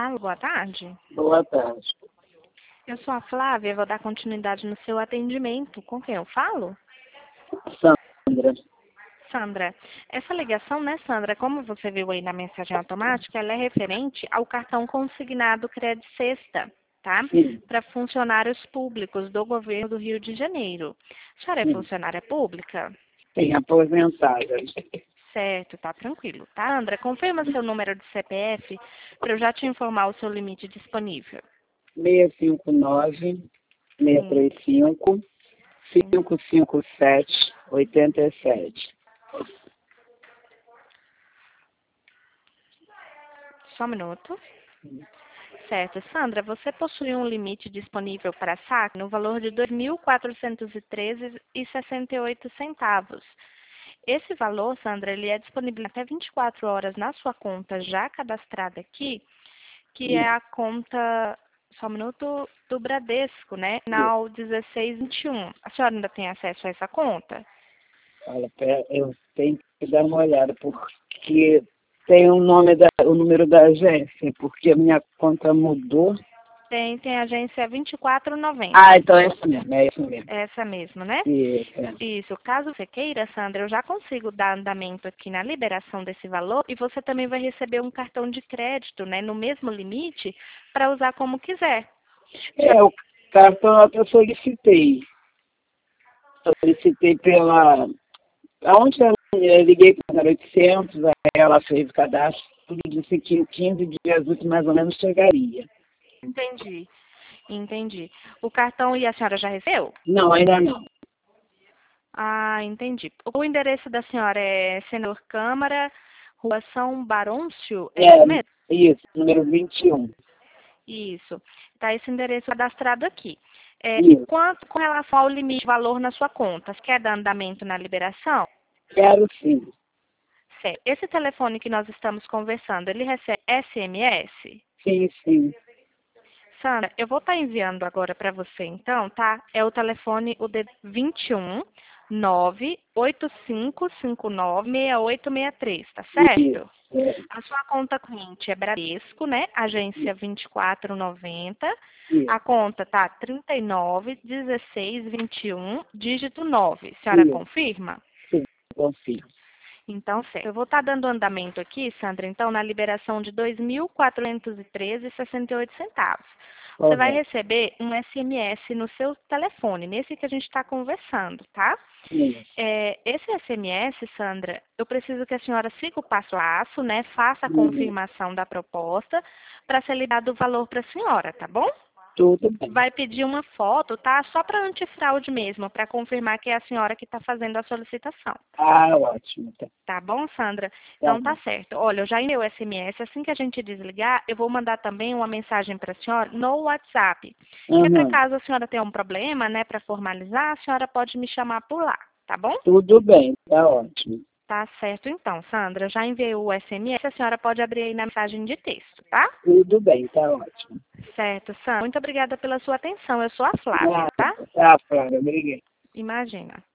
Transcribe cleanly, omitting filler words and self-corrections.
Alô, boa tarde. Boa tarde. Eu sou a Flávia, vou dar continuidade no seu atendimento. Com quem eu falo? Sandra. Sandra. Essa ligação, né, Sandra, como você viu aí na mensagem automática, ela é referente ao cartão consignado Cred Sexta, tá? Sim, Para funcionários públicos do governo do Rio de Janeiro. A senhora é sim. funcionária pública? Tem aposentada. Certo, tá tranquilo. Tá, Sandra? Confirma seu número de CPF para eu já te informar o seu limite disponível. 659 Sim, 635 sim. 557 87. Só um minuto. Certo. Sandra, você possui um limite disponível para saque no valor de R$ 2.413,68. Esse valor, Sandra, ele é disponível até 24 horas na sua conta já cadastrada aqui, que é a conta, só um minuto, do Bradesco, né? Final 1621. A senhora ainda tem acesso a essa conta? Olha, eu tenho que dar uma olhada, porque tem o o número da agência, porque a minha conta mudou. Tem a agência 2490. Ah, então é isso mesmo. Essa mesmo, né? Isso, é. Isso. Caso você queira, Sandra, eu já consigo dar andamento aqui na liberação desse valor e você também vai receber um cartão de crédito, né, no mesmo limite, para usar como quiser. O cartão eu solicitei. Solicitei pela. Aonde eu liguei para 800, aí ela fez o cadastro, tudo disse que em 15 dias úteis mais ou menos chegaria. Entendi. Entendi. O cartão e a senhora já recebeu? Não, ainda não. Ah, entendi. O endereço da senhora é Senhor Câmara, Rua São Barôncio, é É, isso mesmo? isso, número 21. Isso. Está esse endereço cadastrado aqui. Isso, Quanto com relação ao limite de valor na sua conta? Você quer dar andamento na liberação? quero sim. Certo. Esse telefone que nós estamos conversando, ele recebe SMS? Sim, sim. Sandra, eu vou estar enviando agora para você então, tá? É o telefone, o de 21 985596863, tá Isso, certo? é, A sua conta corrente é Bradesco, né? Agência 2490. isso, A conta tá 391621, dígito 9. A senhora isso, confirma? sim, confio. Então, certo. Eu vou estar dando andamento aqui, Sandra, então, na liberação de R$ 2.413,68. Você vai Correto. receber um SMS no seu telefone, nesse que a gente está conversando, tá? Isso. Esse SMS, Sandra, eu preciso que a senhora siga o passo a passo, né? Faça a Uhum. confirmação da proposta para ser liberado o valor para a senhora, tá bom? Tudo bem. Vai pedir uma foto, tá? Só para antifraude mesmo, para confirmar que é a senhora que está fazendo a solicitação. Ah, ótimo. Tá, Tá bom, Sandra? tá Então tá bom. certo. Olha, eu já enviei o SMS. Assim que a gente desligar, eu vou mandar também uma mensagem para a senhora no WhatsApp. Que é para Uhum. caso a senhora tenha um problema, né, para formalizar, a senhora pode me chamar por lá, tá bom? Tudo bem, tá ótimo. Tá certo então, Sandra. Já enviei o SMS, a senhora pode abrir aí na mensagem de texto, tá? Tudo bem, tá ótimo. Certo, Sandra. Muito obrigada pela sua atenção. Eu sou a Flávia, Ah, tá? tá, Flávia, obrigado. Imagina.